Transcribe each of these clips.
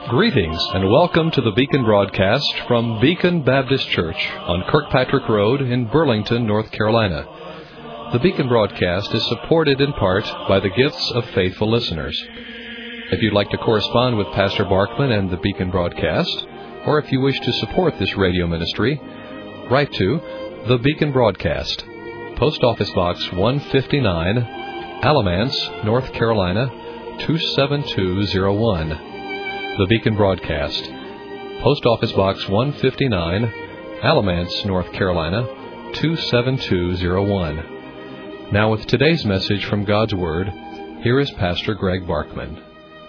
Greetings and welcome to the Beacon broadcast from Beacon Baptist Church on Kirkpatrick Road in Burlington, North Carolina. The Beacon broadcast is supported in part by the gifts of faithful listeners. If you'd like to correspond with Pastor Barkman and the Beacon broadcast, or if you wish to support this radio ministry, write to the Beacon broadcast, Post Office Box 159, Alamance, North Carolina 27201. The Beacon broadcast, Post Office Box 159, Alamance, North Carolina 27201. Now with today's message from God's Word, here is Pastor Greg Barkman.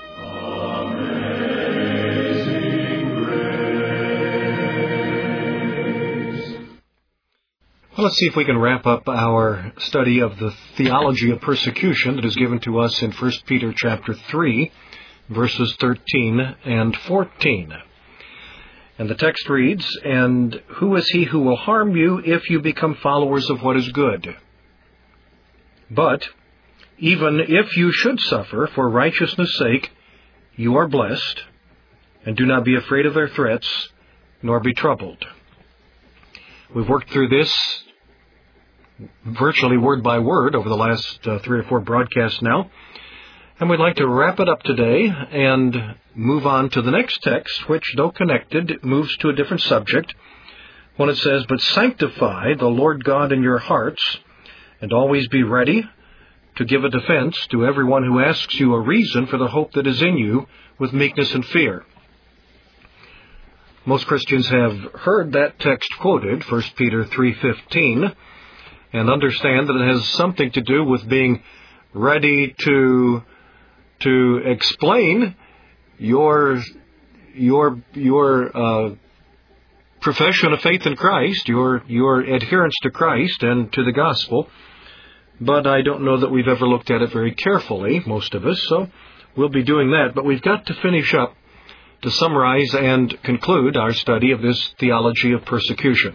Well, let's see if we can wrap up our study of the theology of persecution that is given to us in 1 Peter chapter 3, verses 13 and 14. And the text reads, "And who is he who will harm you if you become followers of what is good? But even if you should suffer for righteousness' sake, you are blessed, and do not be afraid of their threats, nor be troubled." We've worked through this virtually word by word over the last 3 or 4 broadcasts now. And we'd like to wrap it up today and move on to the next text, which, though connected, moves to a different subject, when it says, "But sanctify the Lord God in your hearts, and always be ready to give a defense to everyone who asks you a reason for the hope that is in you with meekness and fear." Most Christians have heard that text quoted, 1 Peter 3:15, and understand that it has something to do with being ready to explain your profession of faith in Christ, your adherence to Christ and to the gospel. But I don't know that we've ever looked at it very carefully, most of us, so we'll be doing that. But we've got to finish up to summarize and conclude our study of this theology of persecution.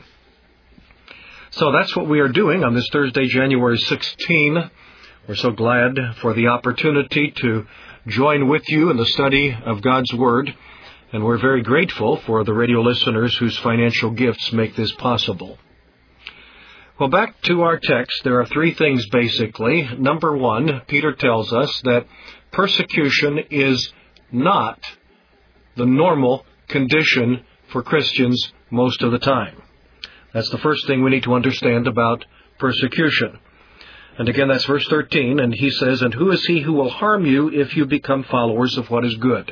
So that's what we are doing on this Thursday, January 16. We're so glad for the opportunity to join with you in the study of God's Word, and we're very grateful for the radio listeners whose financial gifts make this possible. Well, back to our text, there are 3 things basically. Number 1, Peter tells us that persecution is not the normal condition for Christians most of the time. That's the first thing we need to understand about persecution. And again, that's verse 13, and he says, "And who is he who will harm you if you become followers of what is good?"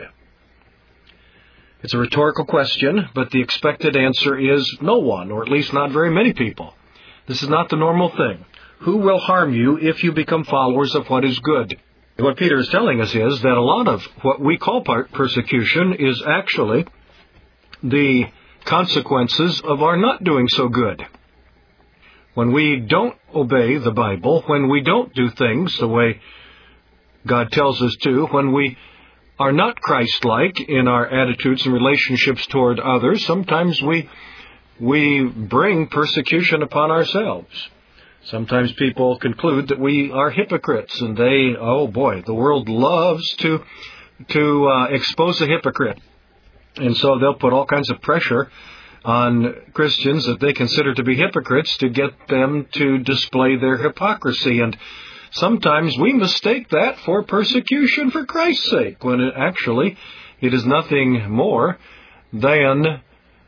It's a rhetorical question, but the expected answer is no one, or at least not very many people. This is not the normal thing. Who will harm you if you become followers of what is good? What Peter is telling us is that a lot of what we call persecution is actually the consequences of our not doing so good. When we don't obey the Bible, when we don't do things the way God tells us to, when we are not Christ-like in our attitudes and relationships toward others, sometimes we bring persecution upon ourselves. Sometimes people conclude that we are hypocrites, and the world loves to expose a hypocrite. And so they'll put all kinds of pressure on Christians that they consider to be hypocrites to get them to display their hypocrisy. And sometimes we mistake that for persecution for Christ's sake, when it is nothing more than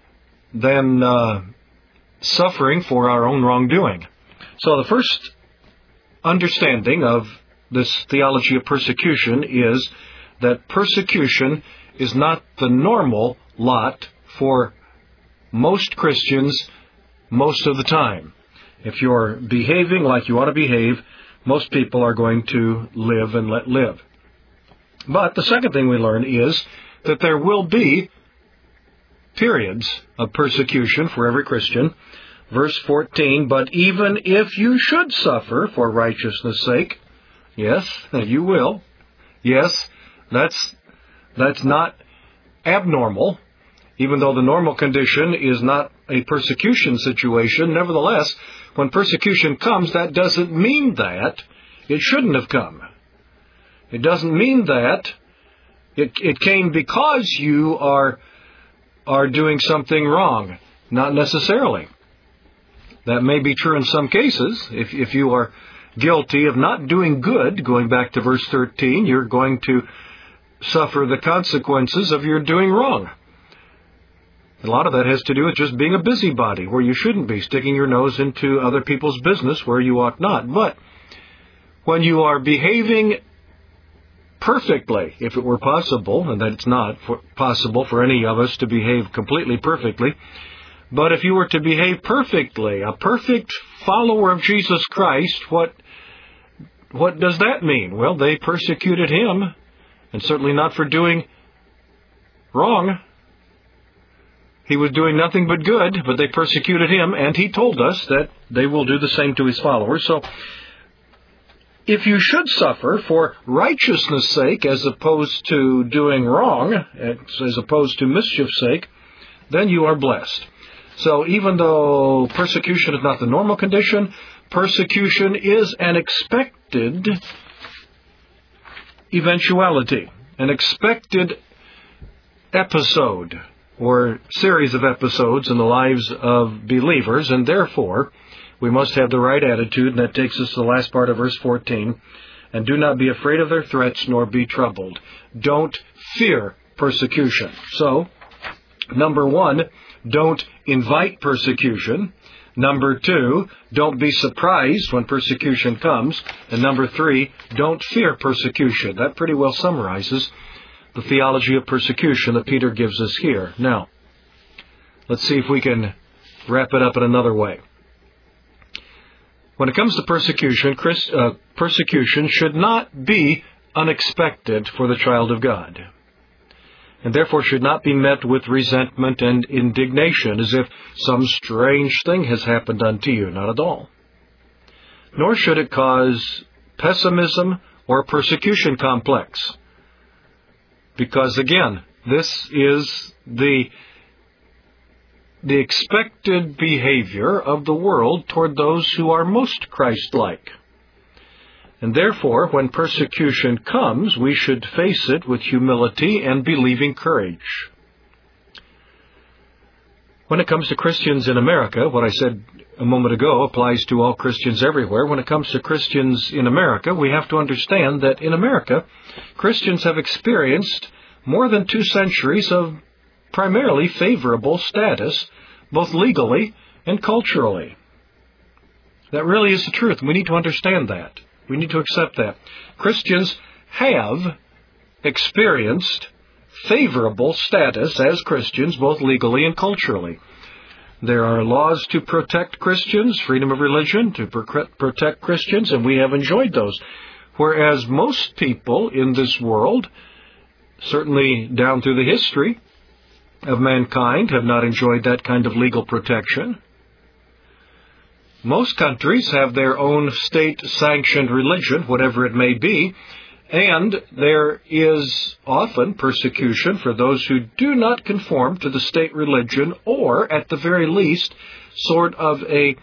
suffering for our own wrongdoing. So the first understanding of this theology of persecution is that persecution is not the normal lot for most Christians most of the time. If you're behaving like you ought to behave, most people are going to live and let live. But the second thing we learn is that there will be periods of persecution for every Christian. Verse 14, "But even if you should suffer for righteousness' sake," yes, you will. Yes, that's not abnormal. Even though the normal condition is not a persecution situation, nevertheless, when persecution comes, that doesn't mean that it shouldn't have come. It doesn't mean that It came because you are doing something wrong, not necessarily. That may be true in some cases. If you are guilty of not doing good, going back to verse 13, you're going to suffer the consequences of your doing wrong. A lot of that has to do with just being a busybody where you shouldn't be, sticking your nose into other people's business where you ought not. But when you are behaving perfectly, if it were possible, and that it's not possible for any of us to behave completely perfectly, but if you were to behave perfectly, a perfect follower of Jesus Christ, what does that mean? Well, they persecuted him, and certainly not for doing wrong. He was doing nothing but good, but they persecuted him, and he told us that they will do the same to his followers. So, if you should suffer for righteousness' sake as opposed to doing wrong, as opposed to mischief's sake, then you are blessed. So even though persecution is not the normal condition, persecution is an expected eventuality, an expected episode or series of episodes in the lives of believers, and therefore we must have the right attitude, and that takes us to the last part of verse 14. And do not be afraid of their threats, nor be troubled. Don't fear persecution. So, number one, don't invite persecution. Number two, don't be surprised when persecution comes. And number three, don't fear persecution. That pretty well summarizes the theology of persecution that Peter gives us here. Now, let's see if we can wrap it up in another way. When it comes to persecution, persecution should not be unexpected for the child of God, and therefore should not be met with resentment and indignation as if some strange thing has happened unto you. Not at all. Nor should it cause pessimism or persecution complex, because again, this is the expected behavior of the world toward those who are most Christ-like. And therefore, when persecution comes, we should face it with humility and believing courage. When it comes to Christians in America, what I said a moment ago applies to all Christians everywhere. When it comes to Christians in America, we have to understand that in America, Christians have experienced more than 2 centuries of primarily favorable status, both legally and culturally. That really is the truth. We need to understand that. We need to accept that. Christians have experienced favorable status as Christians, both legally and culturally. There are laws to protect Christians, freedom of religion to protect Christians, and we have enjoyed those. Whereas most people in this world, certainly down through the history of mankind, have not enjoyed that kind of legal protection. Most countries have their own state-sanctioned religion, whatever it may be, and there is often persecution for those who do not conform to the state religion, or, at the very least, sort of a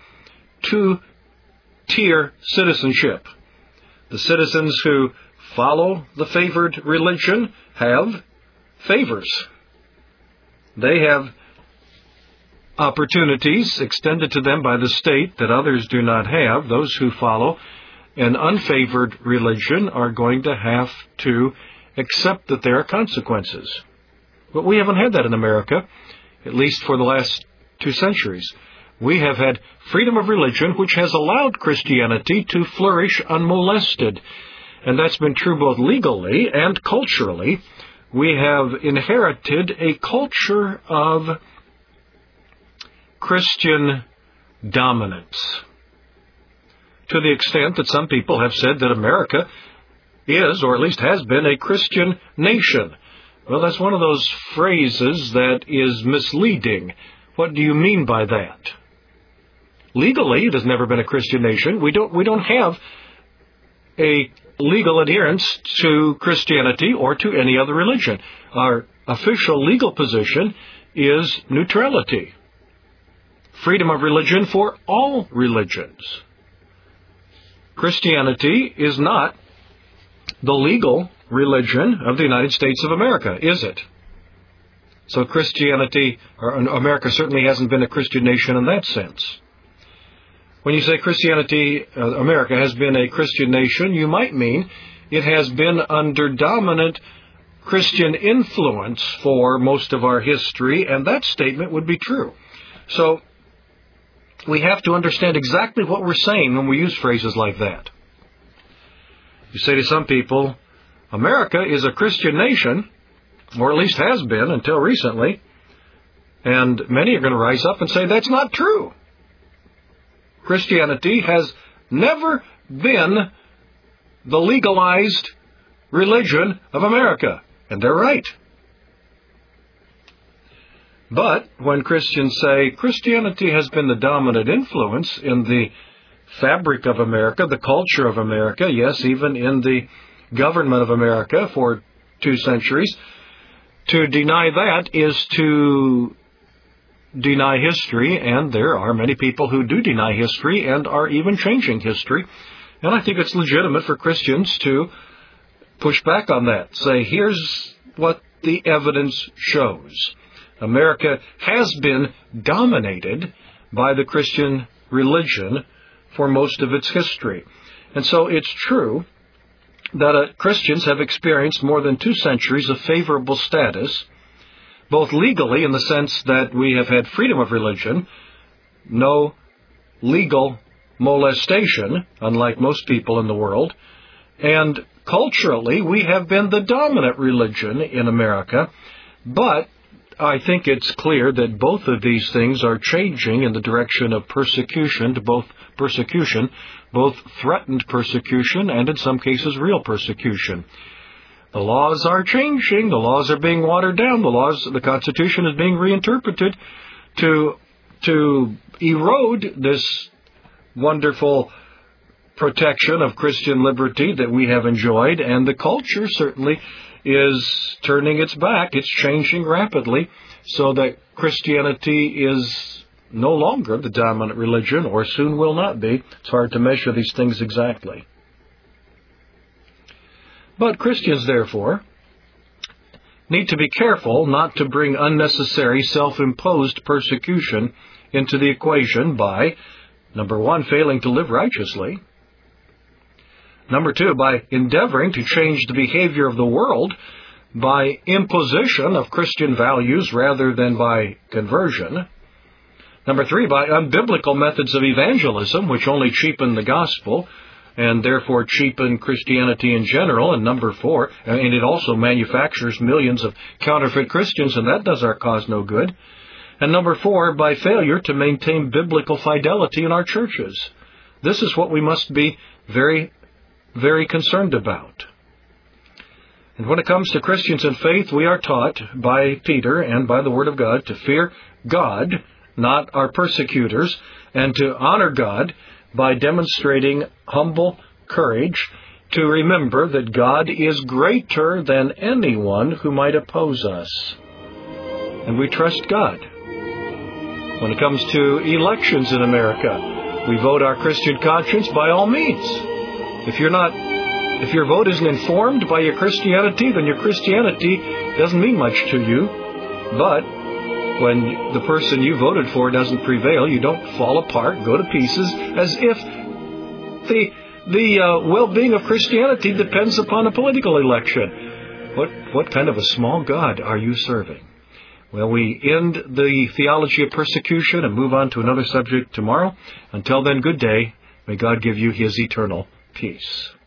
2-tier citizenship. The citizens who follow the favored religion have favors. They have opportunities extended to them by the state that others do not have. Those who follow an unfavored religion are going to have to accept that there are consequences. But we haven't had that in America, at least for the last 2 centuries. We have had freedom of religion, which has allowed Christianity to flourish unmolested. And that's been true both legally and culturally. We have inherited a culture of Christian dominance, to the extent that some people have said that America is, or at least has been, a Christian nation. Well, that's one of those phrases that is misleading. What do you mean by that? Legally, it has never been a Christian nation. We don't have a legal adherence to Christianity or to any other religion. Our official legal position is neutrality. Freedom of religion for all religions. Christianity is not the legal religion of the United States of America, is it? So Christianity, or America certainly hasn't been a Christian nation in that sense. When you say Christianity, America has been a Christian nation, you might mean it has been under dominant Christian influence for most of our history, and that statement would be true. So we have to understand exactly what we're saying when we use phrases like that. You say to some people, America is a Christian nation, or at least has been until recently, and many are going to rise up and say that's not true. Christianity has never been the legalized religion of America, and they're right. But when Christians say Christianity has been the dominant influence in the fabric of America, the culture of America, yes, even in the government of America for 2 centuries, to deny that is to deny history, and there are many people who do deny history and are even changing history. And I think it's legitimate for Christians to push back on that. Say, here's what the evidence shows. America has been dominated by the Christian religion for most of its history. And so it's true that Christians have experienced more than 2 centuries of favorable status, both legally in the sense that we have had freedom of religion, no legal molestation, unlike most people in the world, and culturally we have been the dominant religion in America. But I think it's clear that both of these things are changing in the direction of persecution, both threatened persecution and in some cases real persecution. The laws are changing. The laws are being watered down. The Constitution is being reinterpreted to erode this wonderful protection of Christian liberty that we have enjoyed, and the culture certainly is turning its back. It's changing rapidly so that Christianity is no longer the dominant religion, or soon will not be. It's hard to measure these things exactly. But Christians, therefore, need to be careful not to bring unnecessary self-imposed persecution into the equation by, number 1, failing to live righteously. Number 2, by endeavoring to change the behavior of the world by imposition of Christian values rather than by conversion. Number 3, by unbiblical methods of evangelism, which only cheapen the gospel and therefore cheapen Christianity in general. And number 4, and it also manufactures millions of counterfeit Christians, and that does our cause no good. And number 4, by failure to maintain biblical fidelity in our churches. This is what we must be very, very concerned about. And when it comes to Christians in faith, we are taught by Peter and by the Word of God to fear God, not our persecutors, and to honor God by demonstrating humble courage to remember that God is greater than anyone who might oppose us. And we trust God. When it comes to elections in America, we vote our Christian conscience by all means. If your vote isn't informed by your Christianity, then your Christianity doesn't mean much to you. But when the person you voted for doesn't prevail, you don't fall apart, go to pieces, as if the well-being of Christianity depends upon a political election. What kind of a small God are you serving? Well, we end the theology of persecution and move on to another subject tomorrow. Until then, good day. May God give you His eternal peace.